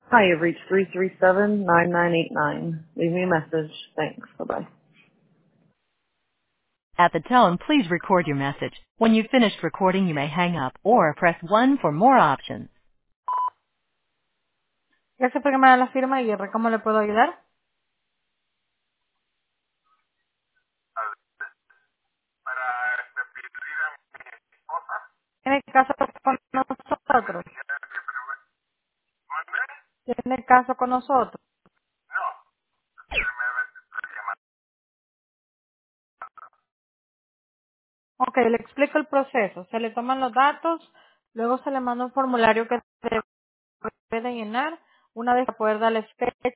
Hi, you've reached 337-9989. Leave me a message. Thanks. Bye-bye. At the tone, please record your message. When you've finished recording, you may hang up or press 1 for more options. Gracias por llamar a la firma y ¿cómo le puedo ayudar? ¿Tiene caso con nosotros? ¿Tiene caso con nosotros? Ok, le explico el proceso. Se le toman los datos, luego se le manda un formulario que debe de llenar. Una vez que pueda darle fecha